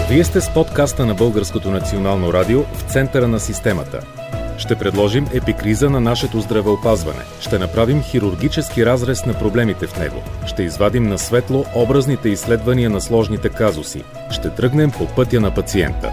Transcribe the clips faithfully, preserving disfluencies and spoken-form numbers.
Вие сте с подкаста на Българското национално радио в центъра на системата. Ще предложим епикриза на нашето здравеопазване. Ще направим хирургически разрез на проблемите в него. Ще извадим на светло образните изследвания на сложните казуси. Ще тръгнем по пътя на пациента.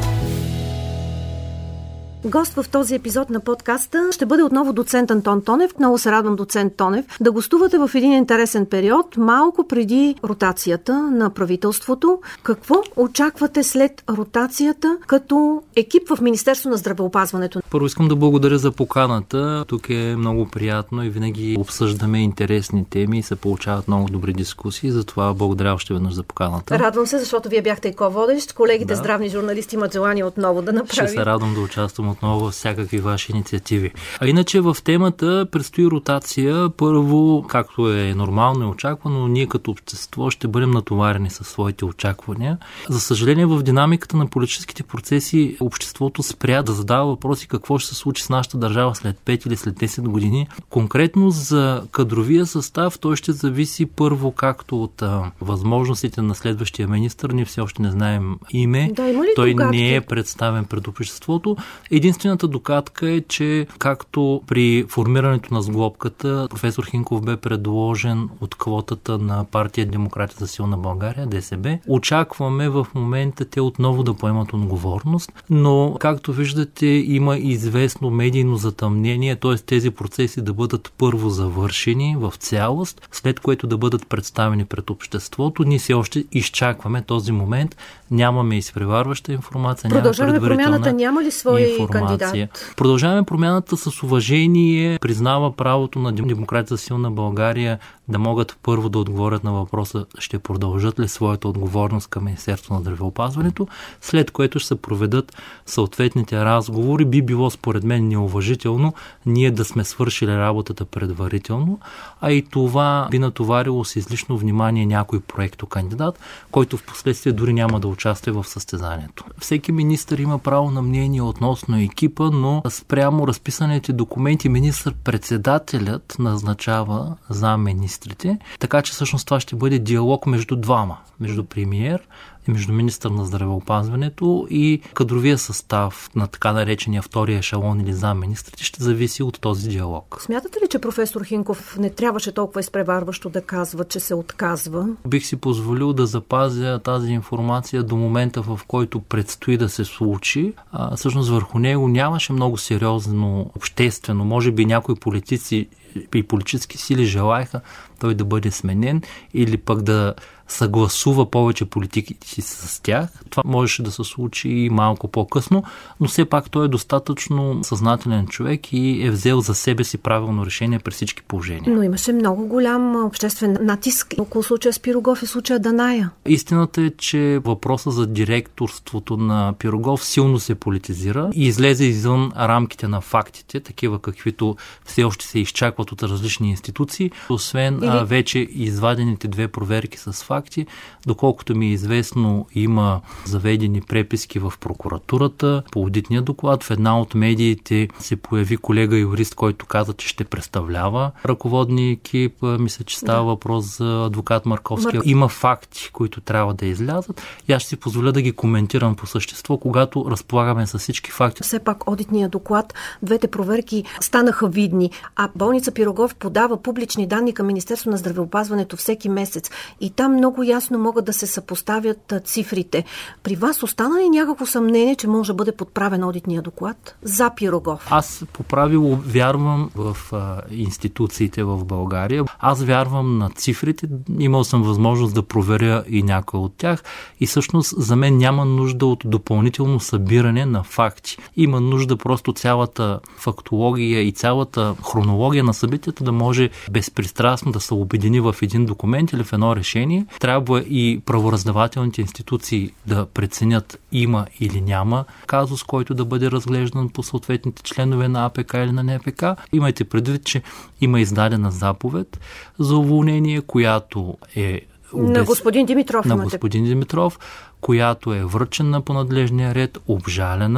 Гост в този епизод на подкаста ще бъде отново доцент Антон Тонев. Много се радвам, доцент Тонев, да гостувате в един интересен период, малко преди ротацията на правителството. Какво очаквате след ротацията като екип в Министерство на здравеопазването? Първо искам да благодаря за поканата. Тук е много приятно и винаги обсъждаме интересни теми и се получават много добри дискусии. Затова благодаря още веднъж за поканата. Радвам се, защото вие бяхте и ко-водещ. Колегите да. здравни журналисти имат желание отново да направим. Ще се радвам да участвам отново във всякакви ваши инициативи. А иначе в темата предстои ротация. Първо, както е нормално и очаквано, ние като общество ще бъдем натоварени със своите очаквания. За съжаление, в динамиката на политическите процеси обществото спря да задава въпроси какво ще се случи с нашата държава след пет или след десет години. Конкретно за кадровия състав той ще зависи първо както от а, възможностите на следващия министър. Ние все още не знаем име. Да, има ли той догадки? Не е представен пред обществото. Единствената докатка е, че както при формирането на сглобката, професор Хинков бе предложен от квотата на партия Демократи за силна България, ДСБ. Очакваме в момента те отново да поемат отговорност, но както виждате има известно медийно затъмнение, т.е. тези процеси да бъдат първо завършени в цялост, след което да бъдат представени пред обществото. Ние все още изчакваме този момент. Нямаме изпреварваща информация, няма Продължаваме предварителна промяната, няма ли своя кандидат? Продължаваме промяната с уважение, признава правото на Демократи за силна България да могат първо да отговорят на въпроса ще продължат ли своята отговорност към Министерството на здравеопазването, след което ще се проведат съответните разговори. Би било според мен неуважително ние да сме свършили работата предварително, а и това би натоварило с излишно внимание някой проектокандидат, който в последствие дори няма да участва в състезанието. Всеки министър има право на мнение относно екипа, но спрямо разписаните документи министър-председателят назначава за министрите, така че всъщност това ще бъде диалог между двама, между премиер и между министър на здравеопазването и кадровия състав на така наречения втория ешелон или замминистрите ще зависи от този диалог. Смятате ли, че професор Хинков не трябваше толкова изпреварващо да казва, че се отказва? Бих си позволил да запазя тази информация до момента, в който предстои да се случи. А, всъщност върху него нямаше много сериозно обществено. Може би някои политици и политически сили желаеха той да бъде сменен или пък да съгласува повече политиките си с тях. Това можеше да се случи и малко по-късно, но все пак той е достатъчно съзнателен човек и е взел за себе си правилно решение при всички положения. Но имаше много голям обществен натиск около случая с Пирогов и случая Даная. Истината е, че въпросът за директорството на Пирогов силно се политизира и излезе извън рамките на фактите, такива каквито все още се изчакват от различни институции, освен Или... а, вече извадените две проверки с факти. Доколкото ми е известно, има заведени преписки в прокуратурата. По одитния доклад в една от медиите се появи колега юрист, който каза, че ще представлява ръководния екип. Мисля, че става да. въпрос за адвокат Марковски. Мар... Има факти, които трябва да излязат. И аз ще си позволя да ги коментирам по същество, когато разполагаме с всички факти. Все пак одитния доклад, двете проверки станаха видни, а болница Пирогов подава публични данни към Министерство на здравеопазването всеки месец. И там много ясно могат да се съпоставят цифрите. При вас остана ли някакво съмнение, че може да бъде подправен одитния доклад за Пирогов? Аз по правило вярвам в а, институциите в България. Аз вярвам на цифрите. Имал съм възможност да проверя и някои от тях. И всъщност за мен няма нужда от допълнително събиране на факти. Има нужда просто цялата фактология и цялата хронология на събитията да може безпристрастно да се обедини в един документ или в едно решение. Трябва и правораздавателните институции да преценят има или няма казус, който да бъде разглеждан по съответните членове на АПК или на НПК. Имайте предвид, че има издадена заповед за уволнение, която е Обез... На господин Димитров. На господин Димитров, която е връчена по надлежния ред, обжалена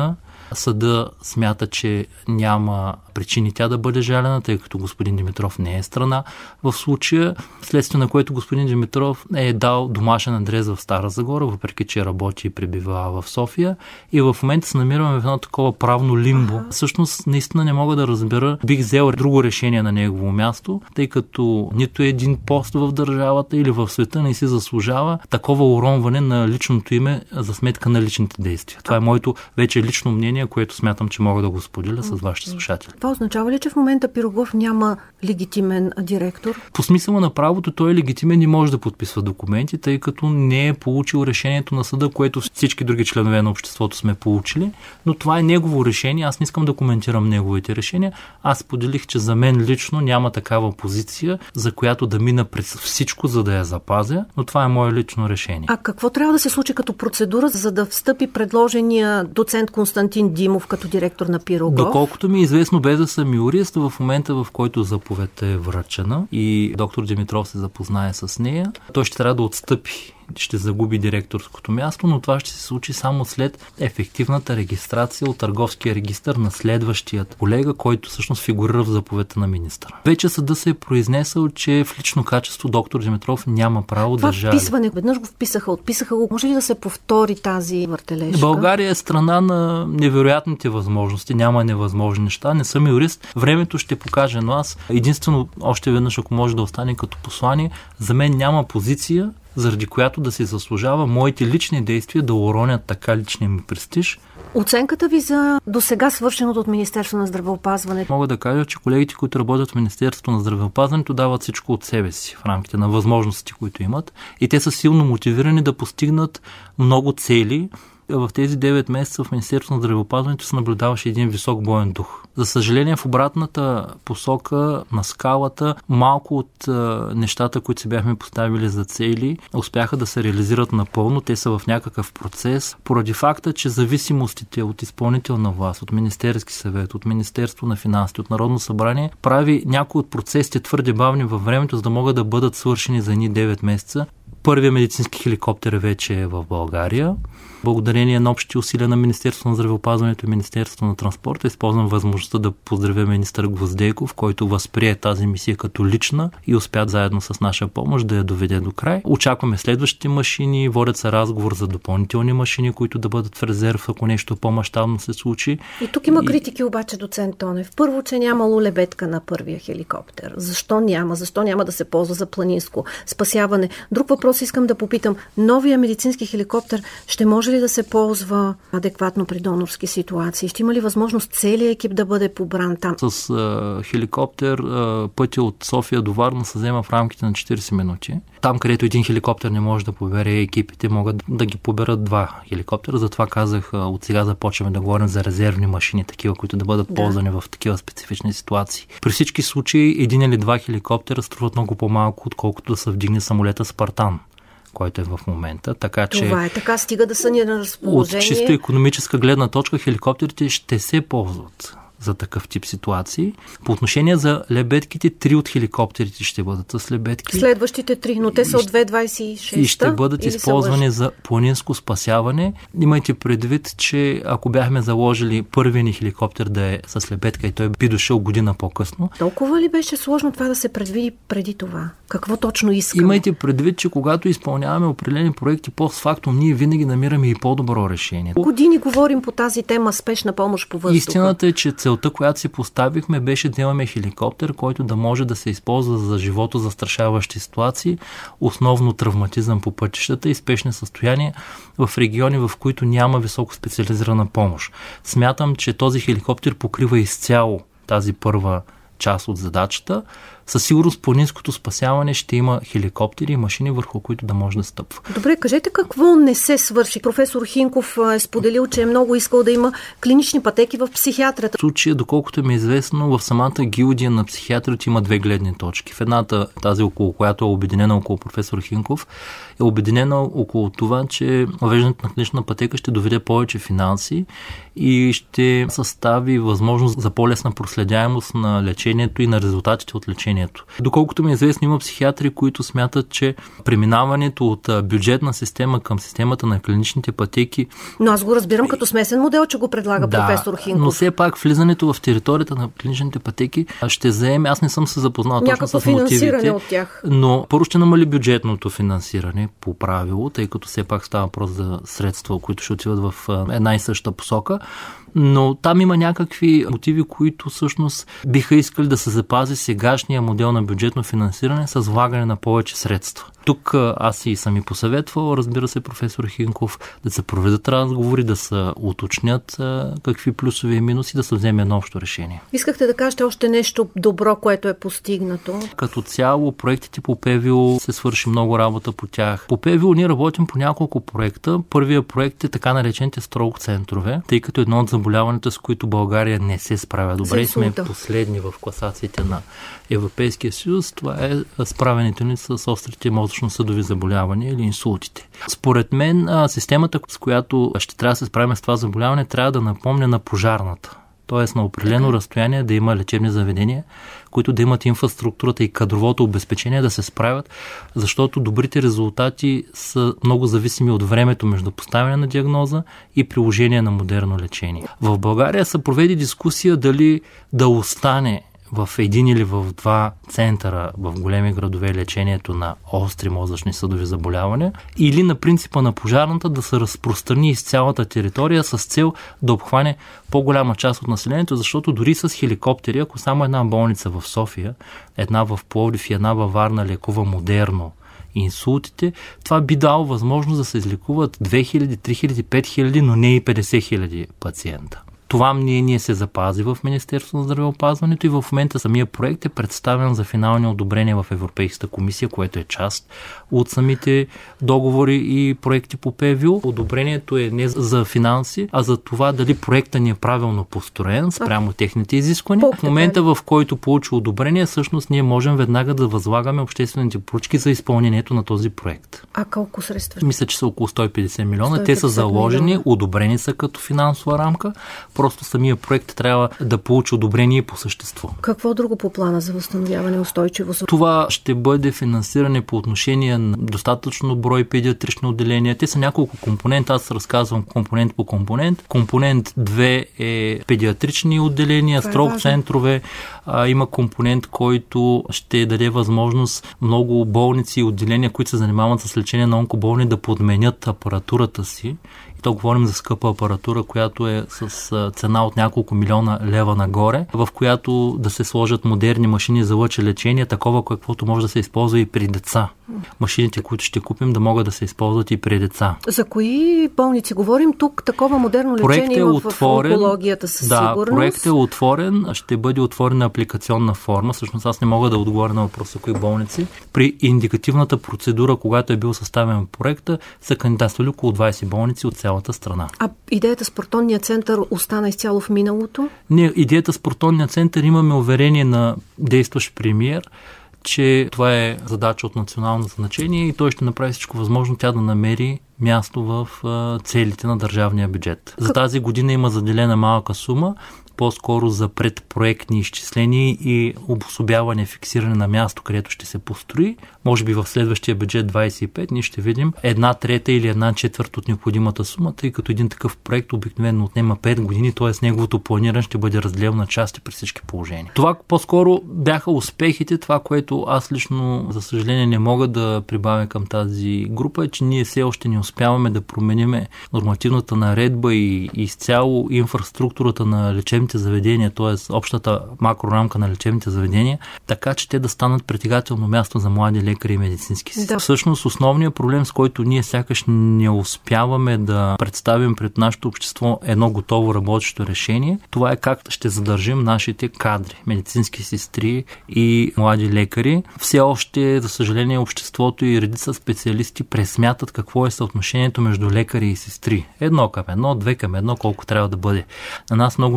Съда смята, че няма причини тя да бъде жалена, тъй като господин Димитров не е страна в случая, следствие на което господин Димитров е дал домашен адрес в Стара Загора, въпреки че работи и пребивава в София. И в момента се намираме в едно такова правно лимбо. Ага. Всъщност, наистина не мога да разбера. Бих взел друго решение на негово място, тъй като нито един пост в държавата или в света не си заслужава такова уронване на личното име за сметка на личните действия. Това е моето вече лично мнение, което смятам, че мога да го споделя с вашите слушатели. Това означава ли, че в момента Пирогов няма легитимен директор? По смисъла на правото той е легитимен и може да подписва документи, тъй като не е получил решението на съда, което всички други членове на обществото сме получили, но това е негово решение. Аз не искам да коментирам неговите решения. Аз поделих, че за мен лично няма такава позиция, за която да мина през всичко, за да я запазя, но това е мое лично решение. А какво трябва да се случи като процедура, за да встъпи предложения доцент Константин Димов като директор на Пирогов? Доколкото ми е известно, без да съм юрист, в момента, в който заповедта е връчена и доктор Димитров се запознае с нея, той ще трябва да отстъпи, ще загуби директорското място, но това ще се случи само след ефективната регистрация от търговския регистър на следващият колега, който всъщност фигурира в заповедта на министъра. Вече съда се е произнесъл, че в лично качество доктор Димитров няма право това да жали. Това вписване, веднъж го вписаха, отписаха го. Може ли да се повтори тази въртележка? България е страна на невероятните възможности, няма невъзможни неща. Не съм юрист, времето ще покаже, но аз единствено още веднъж, ако може да остане като послание, за мен няма позиция, заради която да се заслужава моите лични действия да уронят така личния ми престиж. Оценката ви за досега свършеното от Министерство на здравеопазването? Мога да кажа, че колегите, които работят в Министерството на здравеопазването, дават всичко от себе си в рамките на възможностите, които имат, и те са силно мотивирани да постигнат много цели. В тези девет месеца в Министерството на здравеопазването се наблюдаваше един висок боен дух. За съжаление, в обратната посока на скалата, малко от е, нещата, които се бяхме поставили за цели, успяха да се реализират напълно. Те са в някакъв процес, поради факта, че зависимостите от изпълнителна власт, от Министерски съвет, от Министерство на финансите, от Народно събрание, прави някои от процесите твърде бавни във времето, за да могат да бъдат свършени за едни девет месеца. Първият медицински хеликоптер вече е в България. Благодарение на общите усилия на Министерството на здравеопазването и Министерството на транспорта, използвам възможността да поздравя министър Гвоздейков, който възприе тази мисия като лична и успя заедно с наша помощ да я доведе до край. Очакваме следващите машини, водят се разговор за допълнителни машини, които да бъдат в резерв, ако нещо по-мащабно се случи. И тук има и... критики обаче, доцент Тонев. Първо, че нямало лебедка на първия хеликоптер. Защо няма? Защо няма да се ползва за планинско спасяване? Друг въпрос искам да попитам. Новия медицински хеликоптер ще може ли да се ползва адекватно при донорски ситуации? Ще има ли възможност целият екип да бъде побран там? С а, хеликоптер а, пътя от София до Варна се взема в рамките на четирийсет минути. Там, където един хеликоптер не може да побере, екипите могат да ги поберат два хеликоптера. Затова казах, от сега започваме да говорим за резервни машини, такива, които да бъдат да. ползвани в такива специфични ситуации. При всички случаи един или два хеликоптера струват много по-малко, отколкото да се вдигне самолета Спартан, който е в момента. Така, че това е така, стига да са ни на разположение. От чисто икономическа гледна точка хеликоптерите ще се ползват за такъв тип ситуации. По отношение за лебедките, три от хеликоптерите ще бъдат с лебедки. Следващите три, но те са от две хиляди двадесет и шеста. И ще бъдат използвани за планинско спасяване. Имайте предвид, че ако бяхме заложили първия ни хеликоптер да е с лебедка и той би дошъл година по-късно. Толкова ли беше сложно това да се предвиди преди това? Какво точно искаме? Имайте предвид, че когато изпълняваме определени проекти постфактум, ние винаги намираме и по-добро решение. Години говорим по тази тема спешна помощ по въздуха. Истината е, че целта, която си поставихме, беше да имаме хеликоптер, който да може да се използва за живото застрашаващи ситуации, основно травматизъм по пътищата и спешни състояния в региони, в които няма високо специализирана помощ. Смятам, че този хеликоптер покрива изцяло тази първа част от задачата. Със сигурност планинското спасяване ще има хеликоптери и машини, върху които да може да стъпва. Добре, кажете какво не се свърши. Професор Хинков е споделил, че е много искал да има клинични пътеки в психиатрията. В случая, доколкото ми е известно, в самата гилдия на психиатрите има две гледни точки. В едната, тази около която е обединена около професор Хинков, е обединена около това, че въвеждането на клинична пътека ще доведе повече финанси и ще състави възможност за по-лесна проследяемост на лечението и на резултатите от лечението. лечението. Доколкото ми е известно, има психиатри, които смятат, че преминаването от бюджетна система към системата на клиничните пътеки... Но аз го разбирам като смесен модел, че го предлага да, професор Хинков. Но все пак влизането в територията на клиничните пътеки ще заеме, аз не съм се запознал точно с мотивите, от тях. Но първо ще намали бюджетното финансиране по правило, тъй като все пак става въпрос за средства, които ще отиват в една и съща посока. Но там има някакви мотиви, които всъщност биха искали да се запази сегашния модел на бюджетно финансиране с влагане на повече средства. Тук аз и съм и посъветвал, разбира се, професор Хинков, да се проведат разговори, да се уточнят какви плюсови и минуси, да се вземе едно общо решение. Искахте да кажете още нещо добро, което е постигнато? Като цяло, проектите по ПВО се свърши много работа по тях. По ПВО ние работим по няколко проекта. Първият проект е така наречените строк центрове, тъй като едно от заболяванията, с които България не се справя добре, сме последни в класациите на Европейския съюз, това е справянето ни с острите мозъчно-съдови заболявания или инсултите. Според мен, системата, с която ще трябва да се справим с това заболяване, трябва да напомня на пожарната. Тоест на определено разстояние да има лечебни заведения, които да имат инфраструктурата и кадровото обезпечение да се справят, защото добрите резултати са много зависими от времето между поставяне на диагноза и приложение на модерно лечение. В България се проведе дискусия дали да остане в един или в два центъра в големи градове лечението на остри мозъчни съдови заболявания или на принципа на пожарната да се разпространи из цялата територия с цел да обхване по-голяма част от населението, защото дори с хеликоптери, ако само една болница в София, една в Пловдив и една във Варна лекува модерно инсултите, това би дало възможност да се излекуват две хиляди, три хиляди, пет хиляди, но не и петдесет хиляди пациента. Това мнение се запази в Министерството на здравеопазването и в момента самия проект е представен за финални одобрения в Европейската комисия, което е част от самите договори и проекти по ПВО. Одобрението е не за финанси, а за това дали проектът ни е правилно построен спрямо техните изисквания. В момента, в който получи одобрение, всъщност ние можем веднага да възлагаме обществените поръчки за изпълнението на този проект. А колко средства? Мисля, че са около сто и петдесет милиона. сто и петдесет Те са заложени, милиона. одобрени са като финансова рамка. Просто самия проект трябва да получи одобрение по същество. Какво друго по плана за възстановяване и устойчивост? Това ще бъде финансиране по отношение на достатъчно брой педиатрични отделения. Те са няколко компонента. Аз разказвам компонент по компонент. Компонент две е педиатрични отделения, строк е центрове. А, има компонент, който ще даде възможност много болници и отделения, които се занимават с лечение на онкоболни, да подменят апаратурата си. И то говорим за скъпа апаратура, която е с цена от няколко милиона лева нагоре, в която да се сложат модерни машини за лъчелечение, такова каквото може да се използва и при деца. Машините, които ще купим, да могат да се използват и при деца. За кои болници говорим тук? Такова модерно лечение е има отворен, в онкологията със да, сигурност? Да, проектът е отворен, ще бъде отворена апликационна форма. Всъщност аз не мога да отговоря на въпроса кои болници. При индикативната процедура, когато е бил съставен проекта, са кандидатствали около двайсет болници от цялата страна. А идеята с протонния център остана изцяло в миналото? Ние идеята с протонния център имаме уверение на действащ премиер, че това е задача от национално значение и той ще направи всичко възможно тя да намери място в целите на държавния бюджет. За тази година има заделена малка сума, по-скоро за предпроектни изчисления и обособяване, фиксиране на място, където ще се построи. Може би в следващия бюджет двайсет и пет ние ще видим една трета или една четвърт от необходимата сума, тъй като един такъв проект обикновено отнема пет години, т.е. неговото планиране ще бъде разделено на части при всички положения. Това по-скоро бяха успехите, това, което аз лично, за съжаление, не мога да прибавя към тази група, е, че ние все още не успяваме да промениме нормативната наредба и изцяло инфраструктурата на лечебните заведения, т.е. общата макрорамка на лечебните заведения, така че те да станат притегателно място за млади лекари и медицински сестри. Да. Всъщност основният проблем, с който ние сякаш не успяваме да представим пред нашето общество едно готово работещо решение, това е как ще задържим нашите кадри, медицински сестри и млади лекари. Все още, за съжаление, обществото и редица специалисти пресмятат какво е съотношението между лекари и сестри. Едно към едно, две към едно, колко трябва да бъде. На нас много не се иска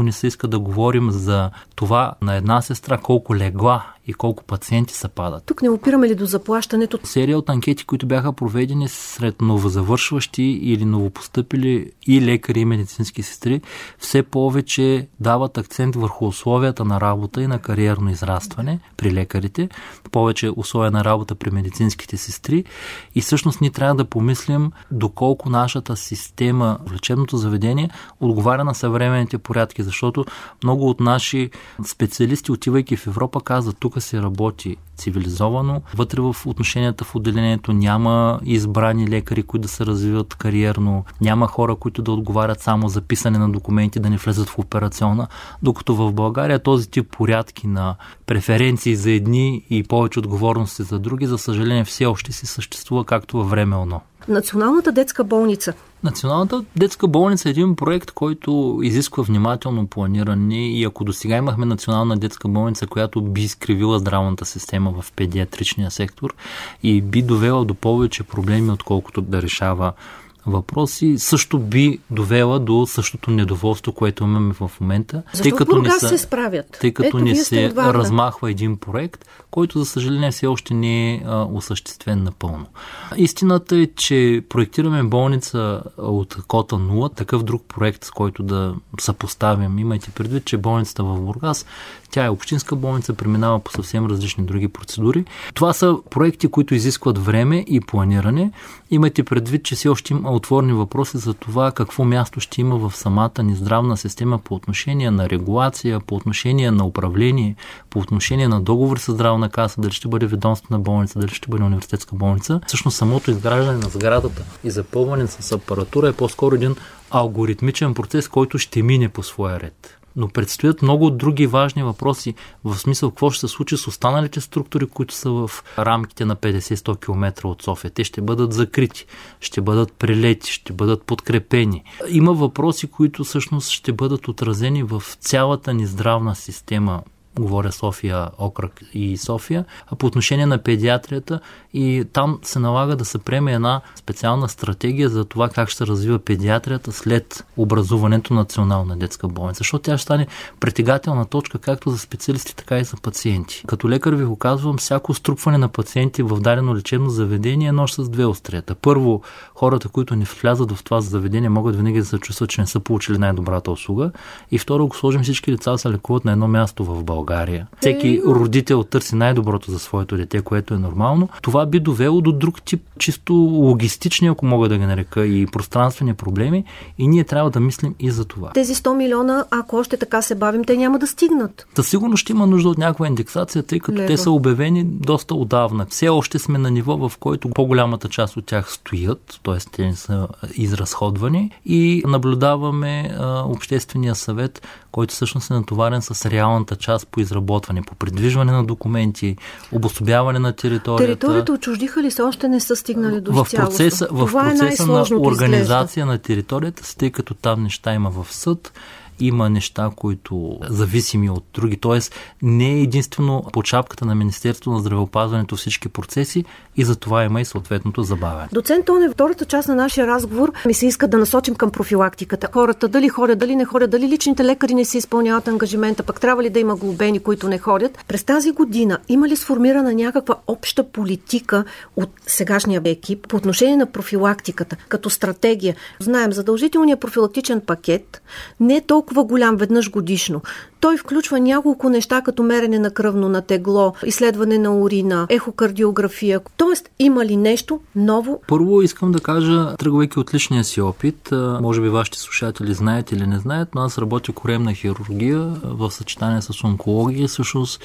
точка да говорим за това на една сестра колко легла и колко пациенти се падат. Тук не опираме ли до заплащането? Серия от анкети, които бяха проведени сред новозавършващи или новопостъпили и лекари и медицински сестри, все повече дават акцент върху условията на работа и на кариерно израстване при лекарите, повече условия на работа при медицинските сестри и всъщност ние трябва да помислим доколко нашата система в лечебното заведение отговаря на съвременните порядки, защото много от наши специалисти, отивайки в Европа, казват, тук се работи цивилизовано. Вътре в отношенията в отделението няма избрани лекари, които да се развиват кариерно, няма хора, които да отговарят само за писане на документи, да не влезат в операционна, докато в България този тип порядки на преференции за едни и повече отговорности за други, за съжаление все още си съществува както във време оно. Националната детска болница. Националната детска болница е един проект, който изисква внимателно планиране и ако до сега имахме национална детска болница, която би изкривила здравната система в педиатричния сектор и би довела до повече проблеми, отколкото да решава въпроси, също би довела до същото недоволство, което имаме в момента. Защо тъй като не се, се справят? Тъй като Ето, не се размахва един проект, който за съжаление все още не е а, осъществен напълно. Истината е, че проектираме болница от кота нула, такъв друг проект, с който да съпоставим. Имайте предвид, че болницата в Бургас, тя е общинска болница, преминава по съвсем различни други процедури. Това са проекти, които изискват време и планиране. Имайте предвид, че все още има отворени въпроси за това какво място ще има в самата ни здравна система по отношение на регулация, по отношение на управление, по отношение на договори с здравна каса, дали ще бъде ведомствена болница, дали ще бъде университетска болница. Всъщност самото изграждане на сградата и запълване с апаратура е по-скоро един алгоритмичен процес, който ще мине по своя ред. Но предстоят много други важни въпроси, в смисъл какво ще се случи с останалите структури, които са в рамките на петдесет до сто километра от София. Те ще бъдат закрити, ще бъдат прелети, ще бъдат подкрепени. Има въпроси, които всъщност ще бъдат отразени в цялата ни здравна система. Говоря София, окръг и София, а по отношение на педиатрията и там се налага да се приеме една специална стратегия за това как ще се развива педиатрията след образуването на национална детска болница, защото тя ще стане притегателна точка както за специалисти, така и за пациенти. Като лекар ви го казвам, всяко струпване на пациенти в дадено лечебно заведение е нож с две острията. Първо, хората, които не влязат в това заведение, могат винаги да се чувстват, че не са получили най-добрата услуга и второ, ако сложим всички деца да се лекуват на едно място в България, България. Всеки родител търси най-доброто за своето дете, което е нормално. Това би довело до друг тип чисто логистични, ако мога да ги нарека, и пространствени проблеми и ние трябва да мислим и за това. Тези сто милиона, ако още така се бавим, те няма да стигнат. Та сигурно ще има нужда от някаква индексация, тъй като Лего. Те са обявени доста отдавна. Все още сме на ниво, в който по-голямата част от тях стоят, т.е. те не са изразходвани и наблюдаваме а, Обществения съвет, който всъщност е натоварен с реалната част по изработване, по придвижване на документи, обособяване на територията. Територията отчуждиха ли се? Още не са стигнали до в процеса, в процеса на организация изглежда. На територията, тъй като там неща има в съд, има неща, които зависими от други. Тоест не е единствено по шапката на Министерството на здравеопазването всички процеси и за това има и съответното забавяне. Доцент Тонев, втората част на нашия разговор ми се иска да насочим към профилактиката. Хората дали ходят, дали не ходят, дали личните лекари не си изпълняват ангажимента, пък трябва ли да има глобени, които не ходят. През тази година има ли сформирана някаква обща политика от сегашния екип по отношение на профилактиката, като стратегия? Знаем, задължителният профилактичен пакет не е толкова голям веднъж годишно. Той включва няколко неща, като мерене на кръвно на тегло, изследване на урина, ехокардиография. Тоест, има ли нещо ново? Първо искам да кажа, тръгвайки от личния си опит, може би вашите слушатели знаят или не знаят, но аз работя коремна хирургия в съчетание с онкология. Всъщност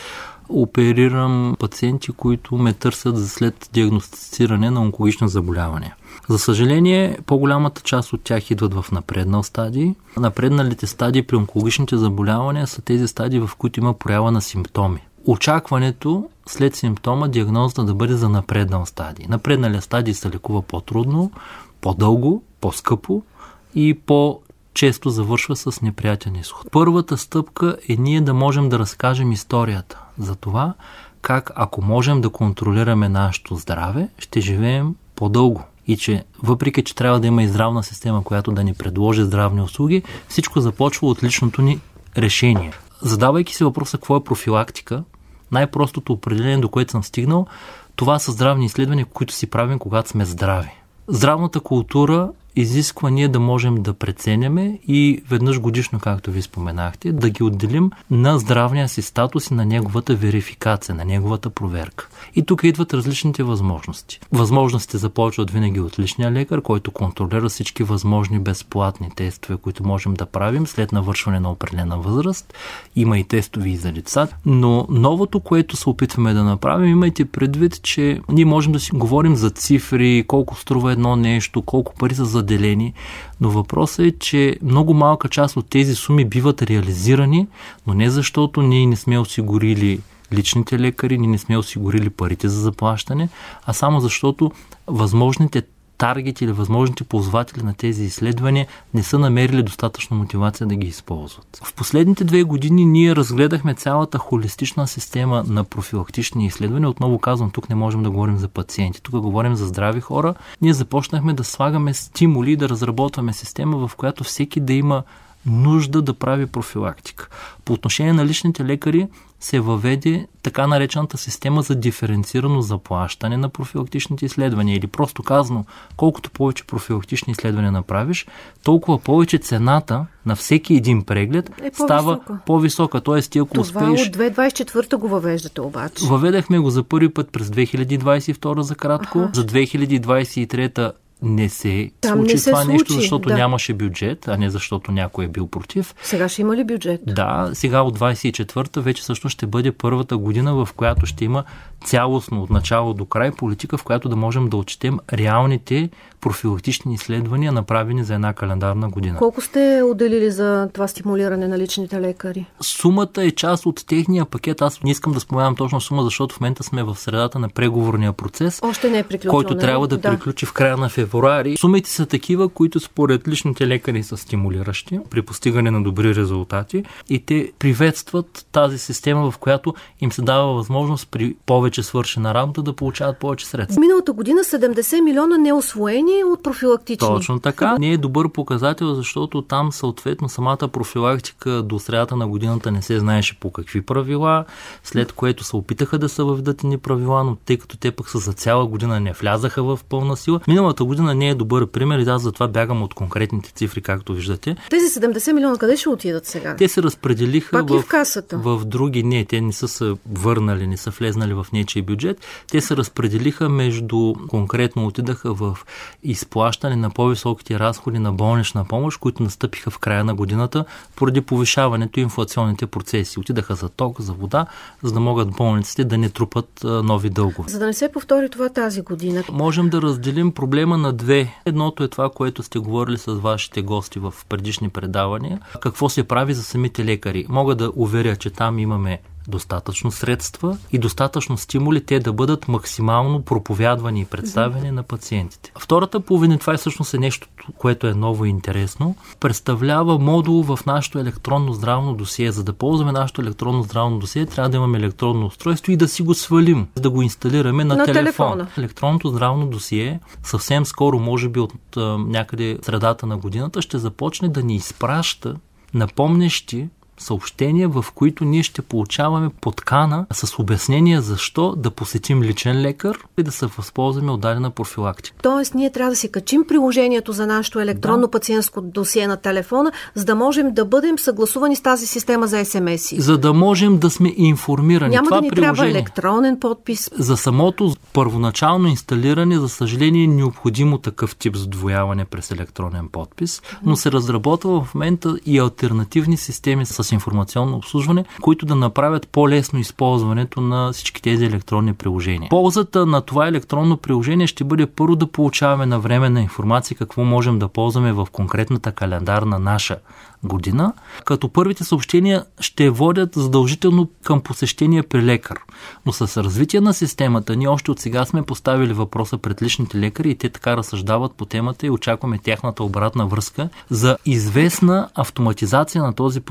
оперирам пациенти, които ме търсят за след диагностициране на онкологични заболявания. За съжаление, по-голямата част от тях идват в напреднал стадий. Напредналите стадии при онкологичните заболявания са тези стадии, в които има проява на симптоми. Очакването след симптома диагнозата да бъде за напреднал стадий. Напредналия стадий се лекува по-трудно, по-дълго, по-скъпо и по често завършва с неприятен изход. Първата стъпка е ние да можем да разкажем историята за това, как ако можем да контролираме нашето здраве, ще живеем по-дълго. И че въпреки, че трябва да има и здравна система, която да ни предложи здравни услуги, всичко започва от личното ни решение. Задавайки се въпроса какво е профилактика, най-простото определение, до което съм стигнал, това са здравни изследвания, които си правим, когато сме здрави. Здравната култура изисква ние да можем да преценяме и веднъж годишно, както ви споменахте, да ги отделим на здравния си статус и на неговата верификация, на неговата проверка. И тук идват различните възможности. Възможностите започват винаги от личния лекар, който контролира всички възможни безплатни тестове, които можем да правим след навършване на определена възраст. Има и тестови и за деца. Но новото, което се опитваме да направим, имайте предвид, че ние можем да си говорим за цифри, колко струва едно нещо, колко пари са заделени, но въпросът е, че много малка част от тези суми биват реализирани, но не защото ние не сме осигурили личните лекари, ние не сме осигурили парите за заплащане, а само защото възможните таргети или възможните ползватели на тези изследвания не са намерили достатъчно мотивация да ги използват. В последните две години ние разгледахме цялата холистична система на профилактични изследвания. Отново казвам, тук не можем да говорим за пациенти, тук говорим за здрави хора. Ние започнахме да слагаме стимули, да разработваме система, в която всеки да има нужда да прави профилактика. По отношение на личните лекари се въведе така наречената система за диференцирано заплащане на профилактичните изследвания. Или просто казано, колкото повече профилактични изследвания направиш, толкова повече цената на всеки един преглед е става по-висока. Тоест, ти ако това успееш... от две хиляди двадесет и четвърта го въвеждате обаче. Въведахме го за първи път през две хиляди двадесет и втора за кратко. Аха. За две хиляди двадесет и трета не се Там случи не се това случи, нещо, защото да. нямаше бюджет, а не защото някой е бил против. Сега ще има ли бюджет? Да, сега от двадесет и четвърта вече също ще бъде първата година, в която ще има цялостно от начало до край политика, в която да можем да отчетем реалните профилактични изследвания, направени за една календарна година. Колко сте отделили за това стимулиране на личните лекари? Сумата е част от техния пакет. Аз не искам да споменам точно сума, защото в момента сме в средата на преговорния процес, Още не е приключил, който не? трябва да, да приключи в края на февруари. Сумите са такива, които според личните лекари са стимулиращи при постигане на добри резултати и те приветстват тази система, в която им се дава възможност при повече свършена работа да получават повече средства. Миналата година седемдесет милиона неусвоени от профилактични. Точно така. Не е добър показател, защото там съответно самата профилактика до средата на годината не се знаеше по какви правила, след което се опитаха да се въведат ни правила, но тъй като те пък са за цяла година не влязаха в пълна сила. Миналата година не е добър пример и аз затова бягам от конкретните цифри, както виждате. Тези седемдесет милиона къде ще отидат сега? Те се разпределиха в, в касата. В други. Не, те не са се върнали, не са влезнали в нечий бюджет. Те се разпределиха между, конкретно отидаха в изплащане на по-високите разходи на болнична помощ, които настъпиха в края на годината поради повишаването и инфлационните процеси. Отидаха за ток, за вода, за да могат болниците да не трупат а, нови дългове. За да не се повтори това тази година. Можем да разделим проблема на две. Едното е това, което сте говорили с вашите гости в предишни предавания. Какво се прави за самите лекари? Мога да уверя, че там имаме достатъчно средства и достатъчно стимули те да бъдат максимално проповядвани и представени mm-hmm. на пациентите. Втората половина, това е всъщност е нещо, което е ново и интересно, представлява модул в нашето електронно здравно досие. За да ползваме нашето електронно здравно досие, трябва да имаме електронно устройство и да си го свалим, да го инсталираме на, на телефон. телефона. Електронното здравно досие съвсем скоро, може би от а, някъде средата на годината, ще започне да ни изпраща напомнящи съобщения, в които ние ще получаваме подкана с обяснение защо да посетим личен лекар и да се възползваме от дадена профилактика. Тоест, ние трябва да си качим приложението за нашето електронно да. пациентско досие на телефона, за да можем да бъдем съгласувани с тази система за ес ем ес-и. За да можем да сме информирани. Няма това да ни приложение, трябва електронен подпис. За самото първоначално инсталиране, за съжаление, е необходимо такъв тип задвояване през електронен подпис, но се разработва в момента и алтернативни системи с информационно обслужване, които да направят по-лесно използването на всички тези електронни приложения. Ползата на това електронно приложение ще бъде първо да получаваме навременна информация какво можем да ползваме в конкретната календарна наша година, като първите съобщения ще водят задължително към посещение при лекар. Но с развитие на системата ние още от сега сме поставили въпроса пред личните лекари и те така разсъждават по темата и очакваме тяхната обратна връзка за известна автоматизация на този процес.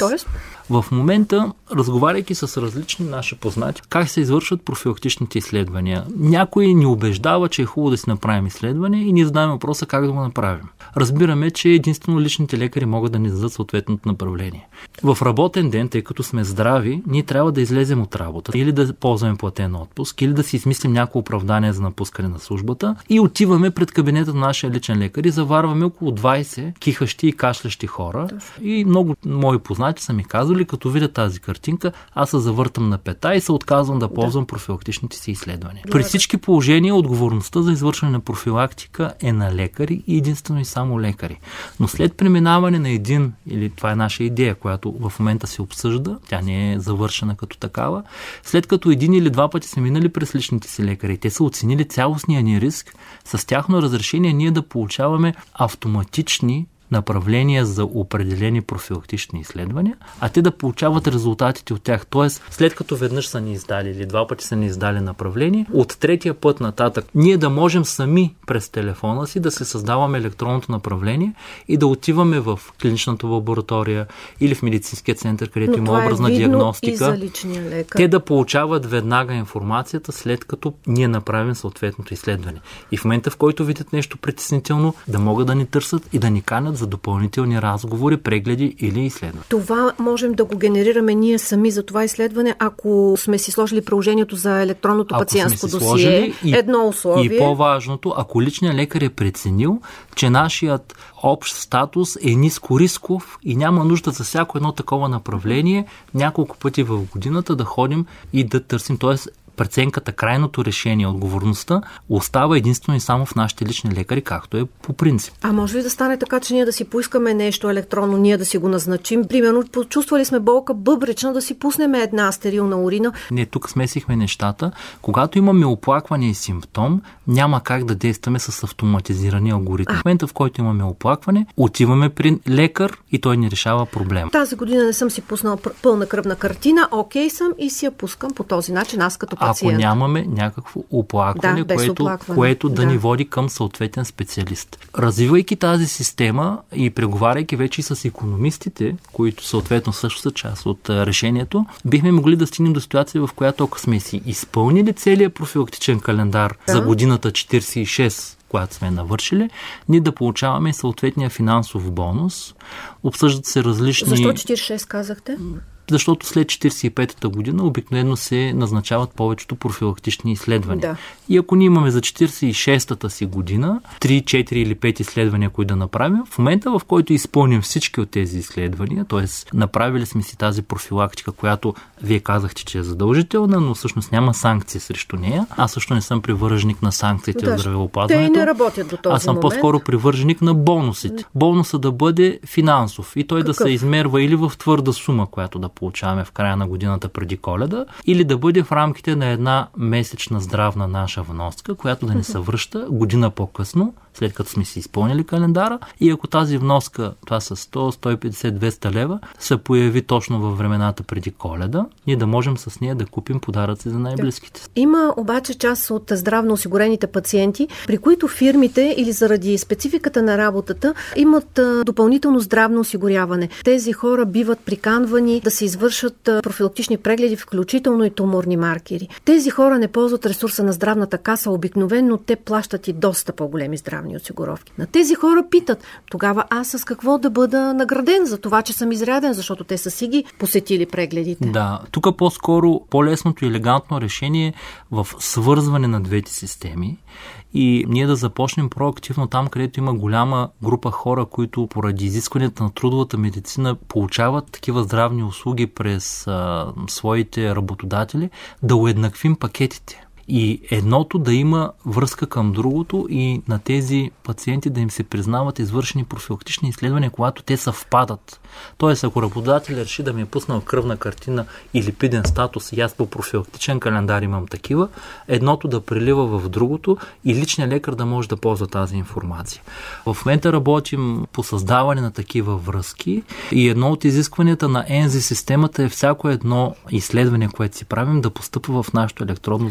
Тоест? В момента, разговаряйки с различни наши познати, как се извършват профилактичните изследвания. Някой ни убеждава, че е хубаво да си направим изследване и ние задаваме въпроса как да го направим. Разбираме, че единствено личните лекари могат да ни дадат съответното направление. В работен ден, тъй като сме здрави, ние трябва да излезем от работа или да ползваме платен отпуск, или да си измислим някакво оправдание за напускане на службата и отиваме пред кабинета на нашия личен лекар и заварваме около двайсет кихащи и кашлящи хора. И много мои познати са ми казали, като видя тази картинка, аз се завъртам на пета и се отказвам да ползвам да. профилактичните си изследвания. При всички положения отговорността за извършване на профилактика е на лекари и единствено и само лекари. Но след преминаване на един, или това е наша идея, която в момента се обсъжда, тя не е завършена като такава, след като един или два пъти са минали през личните си лекари, те са оценили цялостния ни риск, с тяхно разрешение ние да получаваме автоматични направления за определени профилактични изследвания, а те да получават резултатите от тях. Тоест, след като веднъж са ни издали или два пъти са ни издали направление, от третия път нататък ние да можем сами през телефона си да се създаваме електронното направление и да отиваме в клиничната лаборатория или в медицинския център, където Но има образна е диагностика. И за личния лекар. Те да получават веднага информацията, след като ние направим съответното изследване. И в момента, в който видят нещо притеснително, да могат да ни търсят и да ни канят за допълнителни разговори, прегледи или изследвания. Това можем да го генерираме ние сами за това изследване, ако сме си сложили приложението за електронното ако пациентско досие. И, едно условие. И по-важното, ако личният лекар е преценил, че нашият общ статус е ниско рисков и няма нужда за всяко едно такова направление няколко пъти в годината да ходим и да търсим, т.е. преценката, крайното решение, отговорността остава единствено и само в нашите лични лекари, както е по принцип. А може ли да стане така, че ние да си поискаме нещо електронно, ние да си го назначим? Примерно, почувствали сме болка бъбречна, да си пуснем една стерилна урина? Не, тук смесихме нещата. Когато имаме оплакване и симптом, няма как да действаме с автоматизирани алгоритми. В момента, в който имаме оплакване, отиваме при лекар и той ни решава проблем. Тази година не съм си пуснала пълна кръвна картина, окей съм и си я пускам по този начин, аз като пациент. Ако нямаме някакво оплакване, да, което, оплакване. което да, да ни води към съответен специалист. Развивайки тази система и преговаряйки вече и с икономистите, които съответно също са част от решението, бихме могли да стигнем до ситуация, в която ако сме си изпълнили целият профилактичен календар да. за годината четирийсет и шест, която сме навършили, ние да получаваме съответния финансов бонус. Обсъждат се различни... Защо четирийсет и шест казахте? Защото след четирийсет и петата година обикновено се назначават повечето профилактични изследвания. Да. И ако ние имаме за четирийсет и шестата си година три, четири или пет изследвания, които да направим, в момента, в който изпълним всички от тези изследвания, т.е. направили сме си тази профилактика, която вие казахте, че е задължителна, но всъщност няма санкции срещу нея. Аз също не съм привърженик на санкциите да, в здравеопазването. Те и не работят до този Аз съм момент. по-скоро привърженик на бонусите. Бонуса да бъде финансов и той Какъв? да се измерва или в твърда сума, която да получаваме в края на годината преди Коледа, или да бъде в рамките на една месечна здравна наша вноска, която да ни се връща година по-късно, след като сме си изпълнили календара, и ако тази вноска, това са сто, сто и петдесет, двеста лева, се появи точно във времената преди Коледа, ние да можем с нея да купим подаръци за най-близките. Има обаче част от здравно осигурените пациенти, при които фирмите или заради спецификата на работата имат допълнително здравно осигуряване. Тези хора биват приканвани да се извършат профилактични прегледи, включително и туморни маркери. Тези хора не ползват ресурса на здравната каса, обикновено те плащат и доста по-големи здравни осигуровки. На тези хора питат, тогава аз с какво да бъда награден за това, че съм изряден, защото те са си ги посетили прегледите. Да, тук по-скоро по-лесното и елегантно решение в свързване на двете системи и ние да започнем проактивно там, където има голяма група хора, които поради изискванията на трудовата медицина получават такива здравни услуги през а, своите работодатели, да уеднаквим пакетите. И едното да има връзка към другото и на тези пациенти да им се признават извършени профилактични изследвания, когато те съвпадат. Тоест, ако работодател реши да ми е пуснал кръвна картина и липиден статус, и аз по профилактичен календар имам такива, едното да прелива в другото и личният лекар да може да ползва тази информация. В момента работим по създаване на такива връзки и едно от изискванията на ЕНЗИ системата е всяко едно изследване, което си правим, да постъпва в нашето електронно здравно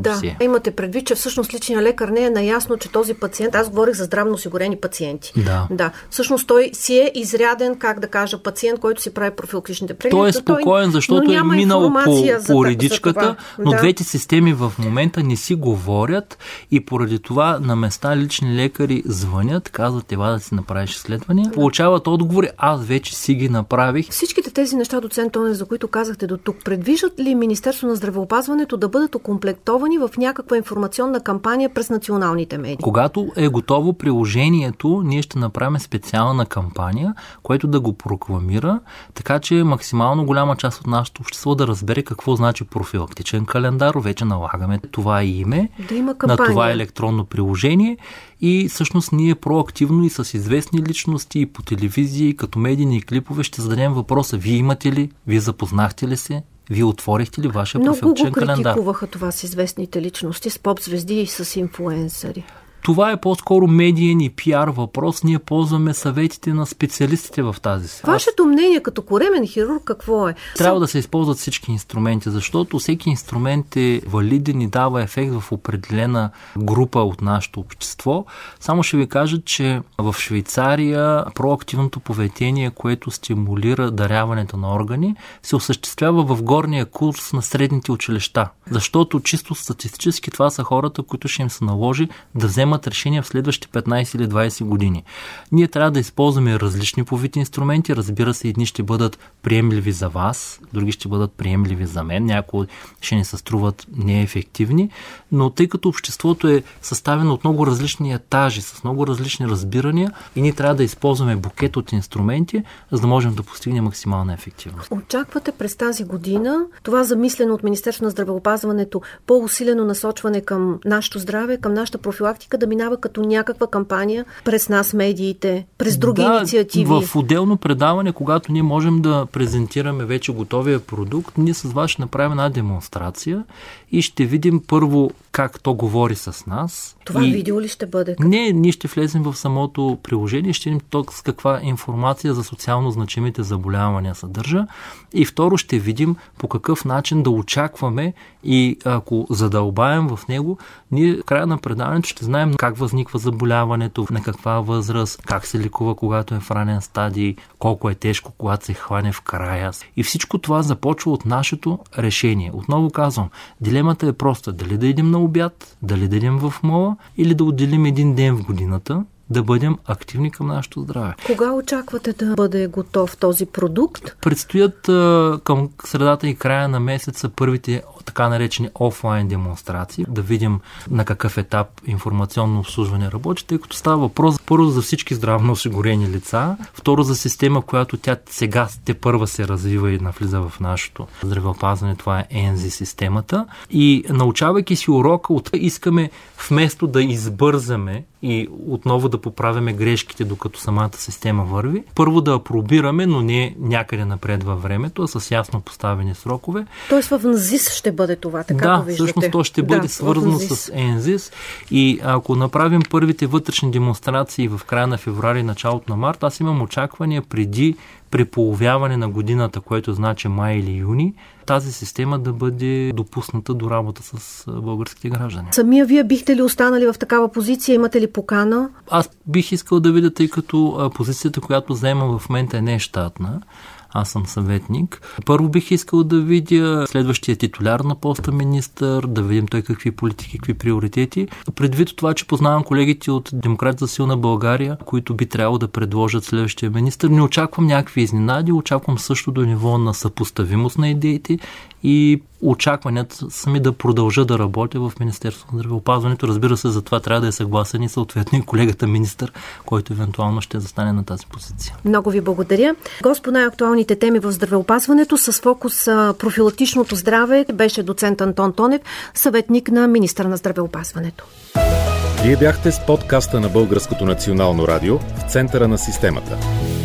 досие. Да, имате предвид, че всъщност личният лекар не е наясно, че този пациент, аз говорих за здравно осигурени пациенти. Да. Да. Всъщност той си е изряден, как да кажа, пациент, който си прави профилактичните прегледи. Той е спокоен, защото е минал по, по редичката, но да. двете системи в момента не си говорят и поради това на места лични лекари звънят, казват, това да си направиш изследвания, получават отговори, аз вече си ги направих. Всичките тези неща, доцент Тонев, за които казахте до тук, предвиждат ли Министерство на здравеопазването да бъдат окомплектовани в някаква информационна кампания през националните медии? Когато е готово приложението, ние ще направим специална кампания, която да го прокламира, така че максимално голяма част от нашето общество да разбере какво значи профилактичен календар. Вече налагаме това име да има на това електронно приложение и всъщност ние проактивно и с известни личности и по телевизии, като медийни клипове ще зададем въпроса: вие имате ли, вие запознахте ли се, вие отворихте ли вашия профилактичен календар? Много го критикуваха това с известните личности, с поп-звезди и с инфлуенсъри. Това е по-скоро медиен и пиар въпрос. Ние ползваме съветите на специалистите в тази сфера. Вашето мнение като коремен хирург какво е? Трябва да се използват всички инструменти, защото всеки инструмент е валиден и дава ефект в определена група от нашето общество. Само ще ви кажа, че в Швейцария проактивното поведение, което стимулира даряването на органи, се осъществява в горния курс на средните училища. Защото чисто статистически това са хората, които ще им се наложи да вземат решения в следващите петнайсет или двайсет години. Ние трябва да използваме различни по вид инструменти. Разбира се, едни ще бъдат приемливи за вас, други ще бъдат приемливи за мен, някои ще ни се струват неефективни, но тъй като обществото е съставено от много различни етажи, с много различни разбирания и ние трябва да използваме букет от инструменти, за да можем да постигнем максимална ефективност. Очаквате през тази година това замислено от Министерството на здравеопазването по-усилено насочване към нашето здраве, към нашата профилактика да минава като някаква кампания през нас, медиите, през други да, инициативи? В отделно предаване, когато ние можем да презентираме вече готовия продукт, ние с вас ще направим една демонстрация и ще видим първо как то говори с нас. Това и... видео ли ще бъде? Не, ние ще влезем в самото приложение, ще видим то с каква информация за социално значимите заболявания съдържа и второ ще видим по какъв начин да очакваме и ако задълбаем в него, ние в края на предаването ще знаем как възниква заболяването, на каква възраст, как се лекува, когато е в ранен стадий, колко е тежко, когато се хване в края. И всичко това започва от нашето решение. Отново казвам, дилемата е проста. Дали да идем на обяд, дали да идем в мола или да отделим един ден в годината, да бъдем активни към нашето здраве. Кога очаквате да бъде готов този продукт? Предстоят а, към средата и края на месеца първите така наречени офлайн демонстрации, да видим на какъв етап информационно обслужване работи, тъй като става въпрос първо за всички здравно осигурени лица, второ за система, която тя сега те първа се развива и навлиза в нашето здравеопазване, това е ЕНЗИ системата. И научавайки си урока, искаме вместо да избързаме и отново да поправяме грешките, докато самата система върви, първо да апробираме, но не някъде напред във времето, а с ясно поставени срокове. Тоест в НЗИС ще бъде това, така да, го виждате. Да, всъщност то ще бъде да, свързано с ЕНЗИС и ако направим първите вътрешни демонстрации в края на февруари и началото на март, аз имам очаквания преди преполовяване на годината, което значи май или юни, тази система да бъде допусната до работа с българските граждани. Самия вие бихте ли останали в такава позиция? Имате ли покана? Аз бих искал да видя, тъй като позицията, която заема в момента е не щатна. Аз съм съветник. Първо бих искал да видя следващия титуляр на поста министър, да видим той какви политики, какви приоритети. Предвид това, че познавам колегите от Демократия за силна България, които би трябвало да предложат следващия министър, не очаквам някакви изненади, очаквам също до ниво на съпоставимост на идеите и очакванията сами да продължа да работя в Министерството на здравеопазването. Разбира се, за това трябва да е съгласен и съответно и колегата министър, който евентуално ще застане на тази позиция. Много ви благодаря. Госпо, най-актуалните теми в здравеопазването с фокус профилактичното здраве беше доцент Антон Тонев, съветник на министъра на здравеопазването. Вие бяхте с подкаста на Българското национално радио в центъра на системата.